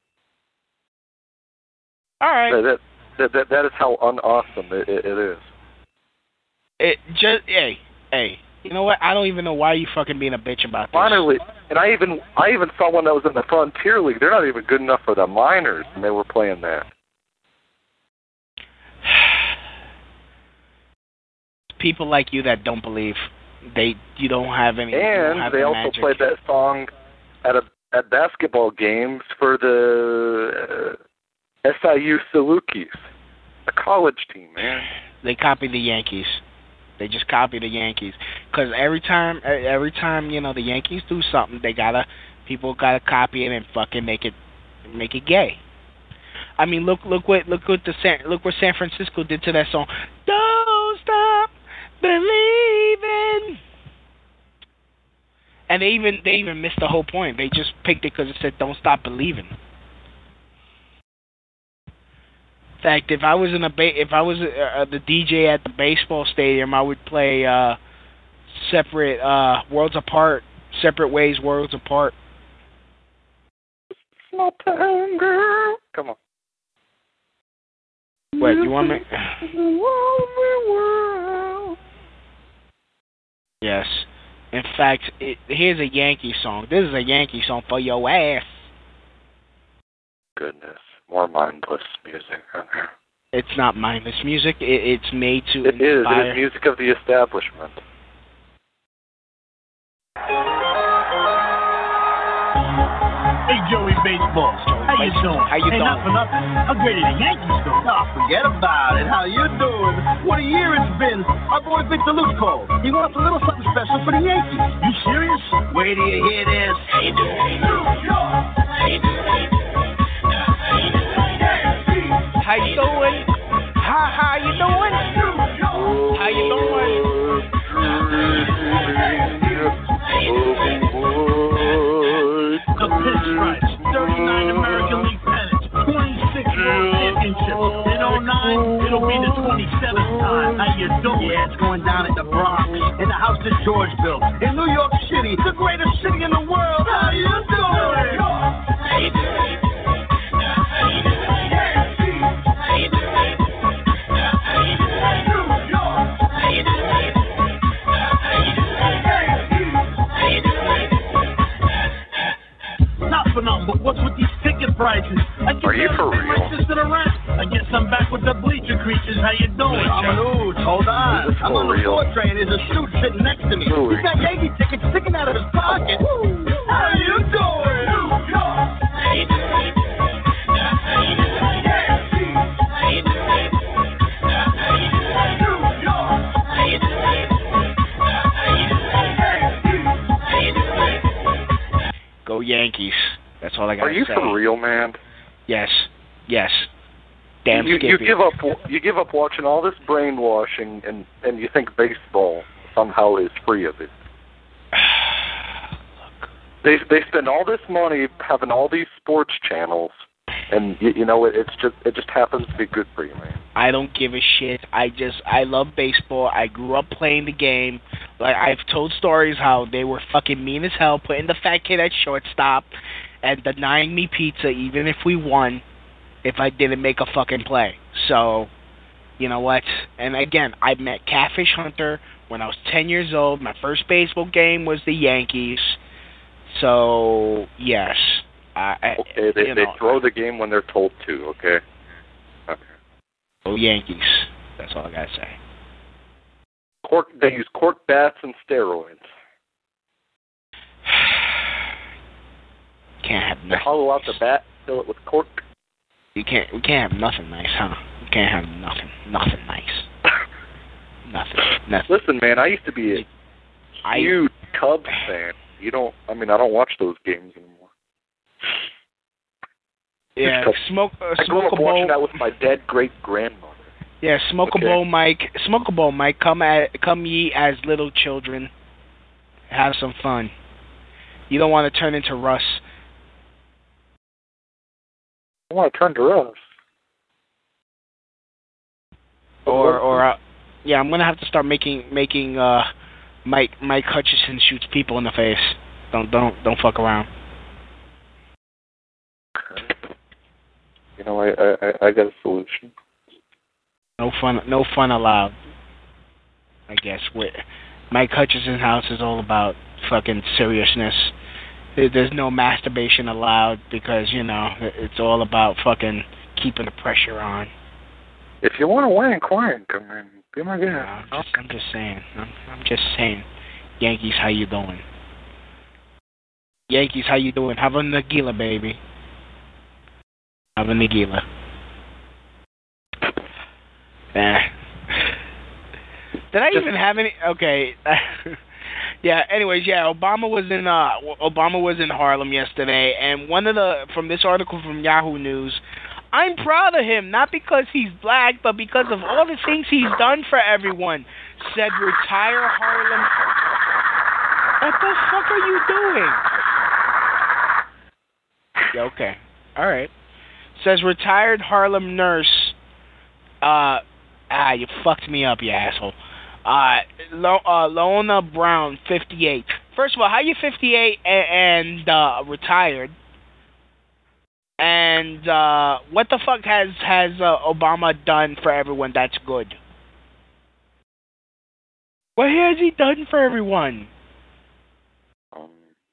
all right, That, that, that, that is how unawesome it, it, it is. it just hey hey. You know what? I don't even know why you fucking being a bitch about this. Minor league, and I even I even saw one that was in the Frontier League. They're not even good enough for the minors, and they were playing that. people like you that don't believe. They you don't have any. And have they the also magic. played that song at a at basketball games for the uh, S I U Salukis, a college team, man. They copy the Yankees. They just copy the Yankees. Because every time, every time you know the Yankees do something, they gotta people gotta copy it and fucking make it make it gay. I mean, look look what look what the San, look what San Francisco did to that song. Don't stop believing. And they even they even missed the whole point. They just picked it because it said "Don't stop believing." In fact, if I was in a ba- if I was uh, the D J at the baseball stadium, I would play uh, separate uh, worlds apart, separate ways, worlds apart. Small time girl. Come on. What you want me? Yes. In fact, it, here's a Yankee song. This is a Yankee song for your ass. Goodness, more mindless music. It's not mindless music. It, it's made to It is. inspire. It is music of the establishment. Hey, Joey Baseball. How you doing? How you hey, doing? not for nothing. How great are the Yankees doing? Oh, forget about it. How you doing? What a year it's been. Our boy Victor Luke called. He wants a little something special for the Yankees. You serious? Wait till you hear this. How you doing? How you doing? How you doing? How how you doing? How you doing? The Pinstripes, thirty-nine American League pennants, twenty-six World Championships. In oh nine, it'll be the twenty-seventh time. How you doing? Yeah, it's going down at the Bronx, in the house that George built, in New York City, the greatest city in the world. How you doing? How you doing? Not for nothing, but what's with these ticket prices? I Are you for real? Just in a rent. I guess I'm back with the bleacher creatures. How you doing? I'm an ooze. Hold on. Is this I'm for on the real? floor train. There's a suit sitting next to me. Ooh. He's got Yankee tickets sticking out of his pocket. How you doing? How you doing? Go Yankees. That's all I got Are to you say. for real, man? Yes. Yes. Damn you, you Skippy. give up. You give up watching all this brainwashing, and and you think baseball somehow is free of it. They they spend all this money having all these sports channels, and you, you know it, it's just it just happens to be good for you, man. I don't give a shit. I just I love baseball. I grew up playing the game. Like I've told stories how they were fucking mean as hell, putting the fat kid at shortstop and denying me pizza even if we won, if I didn't make a fucking play. So, you know what? And again, I met Catfish Hunter when I was ten years old. My first baseball game was the Yankees. So yes, I, I Okay, they you they know, throw the game when they're told to. Okay. Okay. Go Yankees. That's all I gotta say. Cork. They use cork bats and steroids. Can't have They nothing. hollow out the bat, fill it with cork. You can't. We can't have nothing nice, huh? We can't have nothing. Nothing nice. Nothing. Nothing. Listen, man, I used to be a I. huge Cubs fan. You don't. I mean, I don't watch those games anymore. Yeah. Cubs. Smoke. Uh, I grew smoke up a watching bowl. that with my dead great grandmother. Yeah. Smoke Okay. a bowl, Mike. Smoke a bowl, Mike. Come at. Come ye as little children. Have some fun. You don't want to turn into Russ. I want to turn to Russ. Or or. Uh, yeah, I'm gonna have to start making making uh, Mike Mike Hutchison shoots people in the face. Don't don't don't fuck around. You know, I I I got a solution. No fun, no fun allowed. I guess with Mike Hutchison's house is all about fucking seriousness. There- There's no masturbation allowed because you know it's all about fucking keeping the pressure on. if you want to wank, wank. I mean, be my guest. No, I'm, just, I'm just saying. I'm, I'm just saying. Yankees, how you doing? Yankees, how you doing? Have a Nagila, baby. Have a Nagila. Eh. Did I even have any? Okay. Yeah. Anyways, yeah. Obama was in uh Obama was in Harlem yesterday, and one of the from this article from Yahoo News, I'm proud of him, not because he's black, but because of all the things he's done for everyone. Said retire Harlem. What the fuck are you doing? Yeah, okay. All right. Says retired Harlem nurse. Uh, ah, you fucked me up, you asshole. Uh, Lo- uh Lona Brown, fifty-eight. First of all, how you fifty-eight and, and uh, retired? And uh, what the fuck has has uh, Obama done for everyone that's good? What has he done for everyone? Um,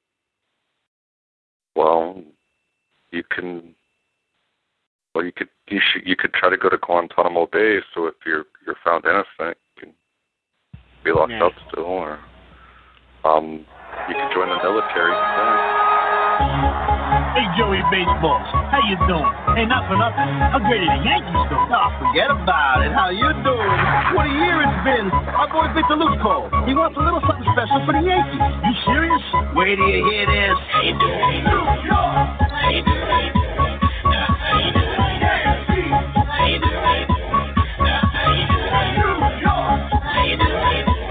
well, you can. Well, you could you should you could try to go to Guantanamo Bay. So if you're you're found innocent, you can be locked yeah. up still, or um, you can join the military. Yeah. Hey, Joey Baseballs, how you doing? Hey, not for nothing, I'm great at the Yankees, though. Oh, forget about it. How you doing? What a year it's been. Our boy Victor Luke called. He wants a little something special for the Yankees. You serious? Wait till you hear this. How you doing? New York. How you doing? How you doing? How you doing? How you doing? New York. How you doing?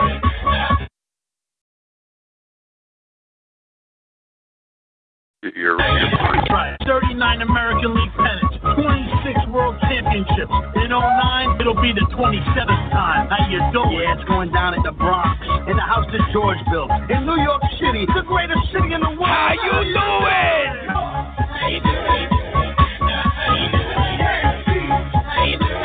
You're, you're right. thirty-nine American League pennants, twenty-six World Championships. In oh nine, it'll be the twenty-seventh time. How you doing? Yeah, it's going down in the Bronx, in the house that George built, in New York City, the greatest city in the world. How you doing? How you doing? How you doing? How you doing?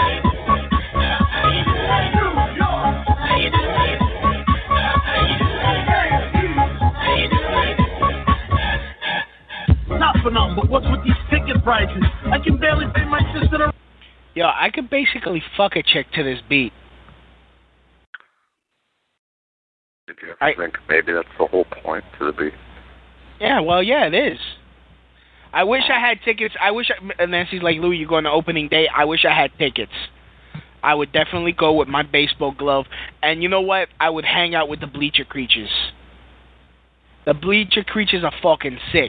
Not for nothing, but what's with these ticket prices? I can barely pay my sister. Yo, I could basically fuck a chick to this beat. Did you ever I, think maybe that's the whole point to the beat? Yeah, well, yeah, it is. I wish I had tickets. I wish I, Nancy's like, Louie, you're going to opening day. I wish I had tickets. I would definitely go with my baseball glove. And you know what? I would hang out with the bleacher creatures. The bleacher creatures are fucking sick.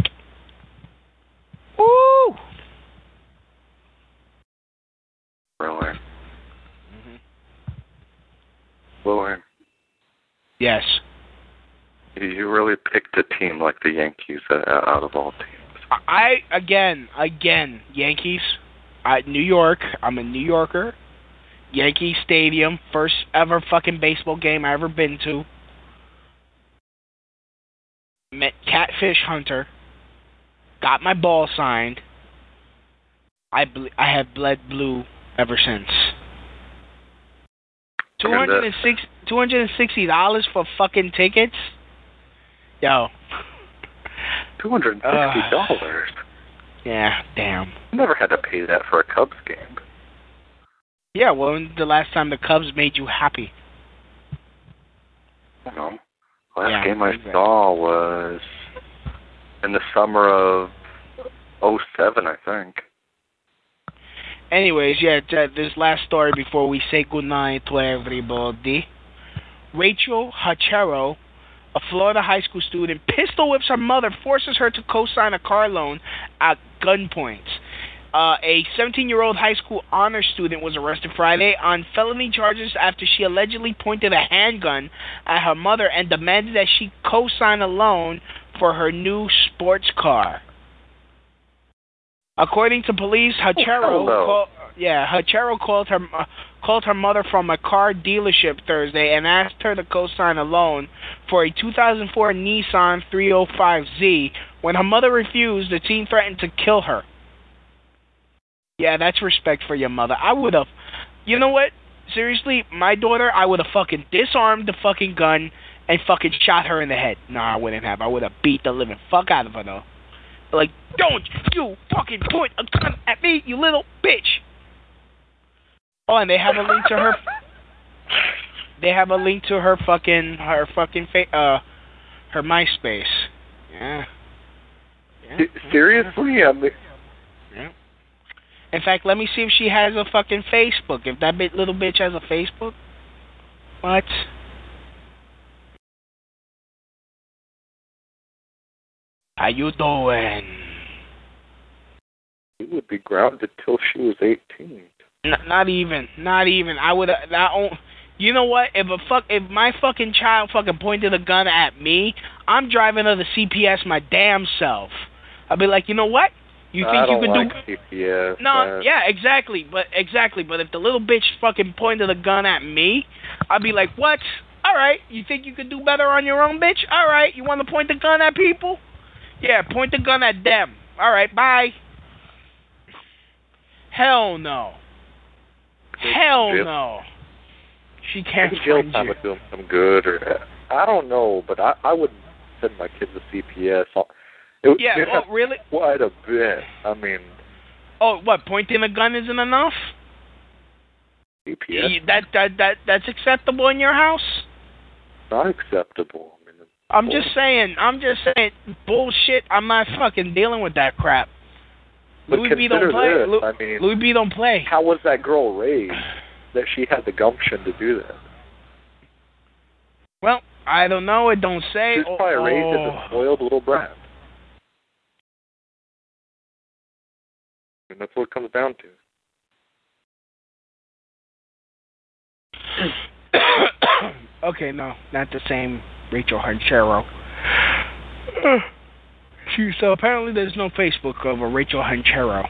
Woo! Really? Mm-hmm. Louie, Yes. you, you really picked a team like the Yankees uh, out of all teams. I, again, again, Yankees, I, New York, I'm a New Yorker. Yankee Stadium, first ever fucking baseball game I ever been to. Met Catfish Hunter. Got my ball signed. I ble- I have bled blue ever since. Two hundred and six, two hundred and sixty dollars for fucking tickets. Yo. Two hundred and sixty dollars. Uh, yeah, damn. I never had to pay that for a Cubs game. Yeah, well, when the last time the Cubs made you happy? I don't know. Last yeah, game I exactly. saw was in the summer of oh seven, I think. Anyways, yeah, t- this last story before we say goodnight to everybody. Rachel Hachero, a Florida high school student, pistol whips her mother, forces her to co-sign a car loan at gunpoint. Uh, a seventeen-year-old high school honor student was arrested Friday on felony charges after she allegedly pointed a handgun at her mother and demanded that she co-sign a loan for her new sports car. According to police, Hachero, oh, call, yeah, Hachero called her uh, called her mother from a car dealership Thursday and asked her to co-sign a loan for a two thousand four Nissan three oh five Z. When her mother refused, the teen threatened to kill her. Yeah, that's respect for your mother. I would have, you know what? Seriously, my daughter, I would have fucking disarmed the fucking gun and fucking shot her in the head. No, I wouldn't have. I would have beat the living fuck out of her, though. Like, don't you fucking point a gun at me, you little bitch. Oh, and they have a link to her. They have a link to her fucking her fucking fa- uh her MySpace. Yeah. yeah. Seriously, I mean. Yeah. In fact, let me see if she has a fucking Facebook. If that bit, little bitch has a Facebook. What? How you doing? She would be grounded till she was eighteen. N- not even. Not even. I would. That. You know what? If a fuck, if my fucking child fucking pointed a gun at me, I'm driving to the C P S my damn self. I'd be like, you know what? You think I you don't can like do? C P S. No, man. yeah, exactly. But exactly. But if the little bitch fucking pointed a gun at me, I'd be like, what? All right. You think you could do better on your own, bitch? All right. You want to point the gun at people? Yeah, point the gun at them. All right. Bye. Hell no. Hell jail. no. She can't Maybe jail find time you. would do them some good, or I don't know, but I, I wouldn't send my kids to C P S. It would Yeah, oh, really? quite a bit. I mean, Oh, what? Pointing a gun isn't enough? C P S You- That that that that's acceptable in your house? not acceptable. I mean, I'm just saying. I'm just saying. Bullshit. I'm not fucking dealing with that crap. But Louis B don't consider play. this, Lu- I mean, Louis B don't play. how was that girl raised that she had the gumption to do that? Well, I don't know. It don't say. She was probably oh, raised as oh. a spoiled little brat. And that's what it comes down to. Okay, no, not the same Rachel Hanchero. She, so apparently there's no Facebook of a Rachel Hanchero.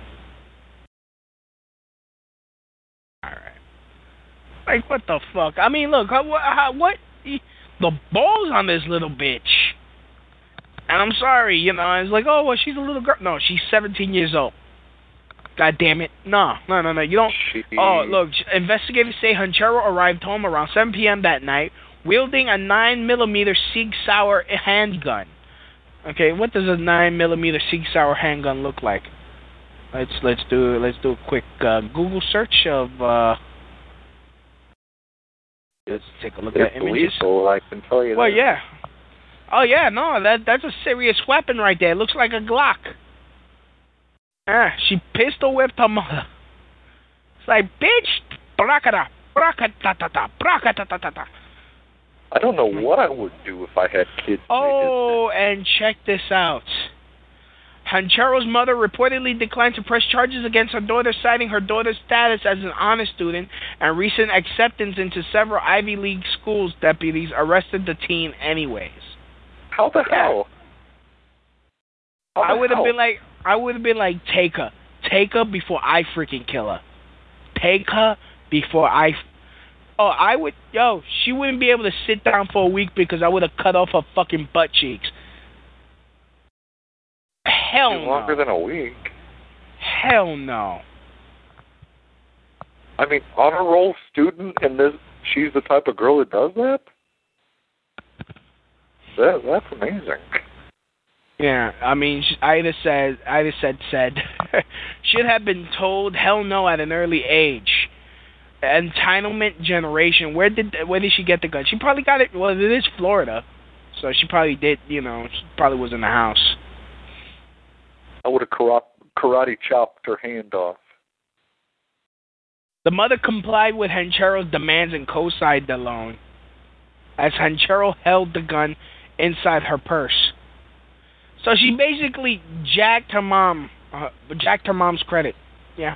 Alright. Like, what the fuck? I mean, look, how, how, what? The balls on this little bitch. And I'm sorry, you know, it's like, oh, well, she's a little girl. No, she's seventeen years old. God damn it. No, no, no, no. You don't. She, Oh, look, investigators say Hanchero arrived home around seven p.m. that night, wielding a nine millimeter Sig Sauer handgun. Okay, what does a nine millimeter Sig Sauer handgun look like? Let's let's do let's do a quick uh, Google search of. Uh, let's take a look it's at images. lethal, I can tell you Well, that. yeah. Oh yeah, no, that that's a serious weapon right there. It looks like a Glock. Ah, she pistol whipped her mother. It's like, bitch, brakata, brakata, brakata. I don't know what I would do if I had kids. Oh, and check this out. Hanchero's mother reportedly declined to press charges against her daughter, citing her daughter's status as an honor student and recent acceptance into several Ivy League schools. Deputies arrested the teen anyways. How the Yeah. hell? How I the would have hell? been like, I would have been like, take her, take her before I freaking kill her. Take her before I. F- oh, I would, yo, she wouldn't be able to sit down for a week because I would have cut off her fucking butt cheeks. Hell no. longer than a week. Hell no. I mean, honor roll student, and this she's the type of girl that does that. That that's amazing. Yeah, I mean, sh- Ida said, Ida said, said, should have been told hell no at an early age. Entitlement generation. Where did where did she get the gun? She probably got it. Well, it is Florida, so she probably did. You know, she probably was in the house. I would have karate, karate chopped her hand off. The mother complied with Hanchero's demands and co-signed the loan, as Hanchero held the gun inside her purse. So she basically jacked her mom, uh, jacked her mom's credit. Yeah.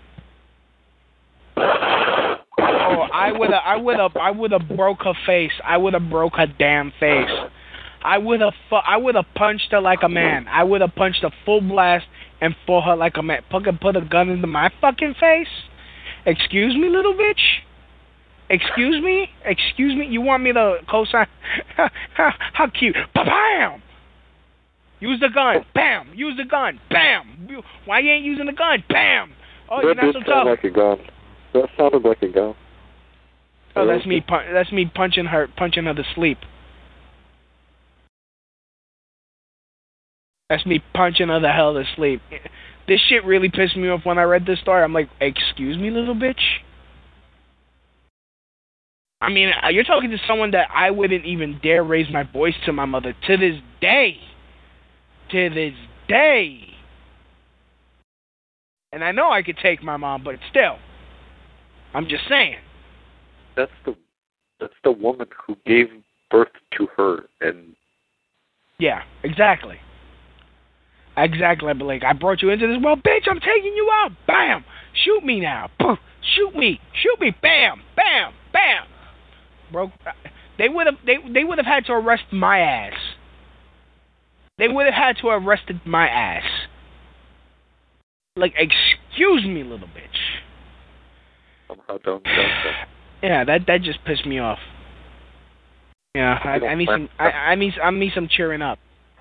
Oh, I would have, I would have, I would have broke her face. I would have broke her damn face. I would have, fu- I would have punched her like a man. I would have punched her full blast and fought her like a man. Fucking put a gun into my fucking face. Excuse me, little bitch. Excuse me. Excuse me. You want me to co-sign? How cute. Bam. Use the gun. Bam. Use the gun. Bam. Why you ain't using the gun? Bam. Oh, that you're not did so sound tough. like a gun. That sounded like a gun. Oh, that's me. Pu- that's me punching her, punching her to sleep. That's me punching her the hell to sleep. This shit really pissed me off when I read this story. I'm like, excuse me, little bitch? I mean, you're talking to someone that I wouldn't even dare raise my voice to my mother to this day. To this day. And I know I could take my mom, but still. I'm just saying. That's the that's the woman who gave birth to her, and yeah, exactly. Exactly. I'd be like, I brought you into this world, bitch. I'm taking you out. Bam. Shoot me now. Poof. Shoot me. Shoot me. Bam. Bam. Bam. Bro, they would have they they would have had to arrest my ass. They would have had to have arrested my ass. Like, excuse me, little bitch. Somehow don't that. Yeah, that that just pissed me off. Yeah, I, I need some. I, I need. I need some cheering up.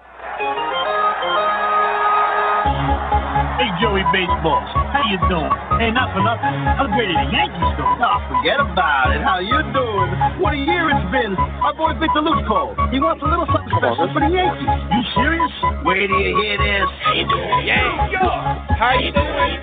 Hey, Joey Baseballs, how you doing? Hey, not for nothing. How great are the Yankees doing? Oh, forget about it. How you doing? What a year it's been. Our boy Victor Luke called. He wants a little something special for the Yankees. You serious? Wait till you hear this. How you doing? Yeah, yo. How you doing?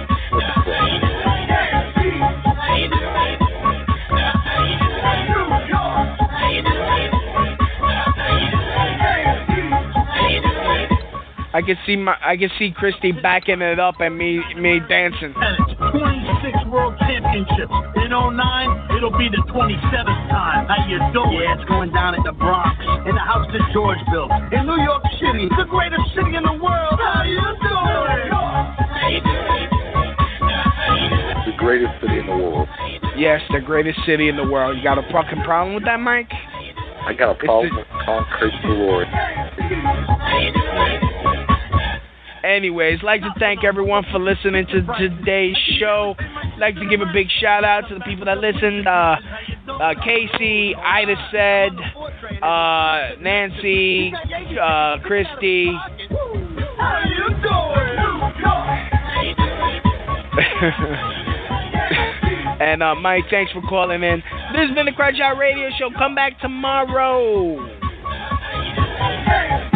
I can see my, I can see Christy backing it up and me, me dancing. twenty-six World Championships. In oh nine, it'll be the twenty-seventh time. How you doing? Yeah, it's going down at the Bronx, in the house that George built, in New York City, the greatest city in the world. How you doing? The greatest city in the world. Yes, the greatest city in the world. You got a fucking problem with that, Mike? I got a problem with concrete glory. Anyways, like to thank everyone for listening to today's show. Like to give a big shout out to the people that listened. Uh, uh, Casey, Ida said, uh, Nancy, uh, Christy. And uh, Mike, thanks for calling in. This has been the Crutch Out Radio Show. Come back tomorrow.